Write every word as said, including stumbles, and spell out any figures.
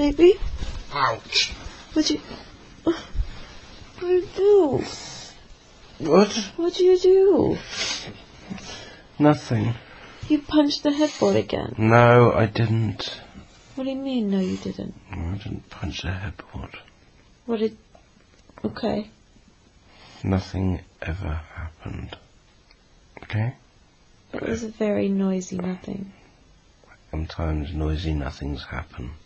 baby? Ouch. What'd you... What did you do? What? What'd you do? Nothing. You punched the headboard again. No, I didn't. What do you mean, no you didn't? No, I didn't punch the headboard. What did... Okay. Nothing ever happened. Okay? It was a very noisy nothing. Sometimes noisy nothings happen.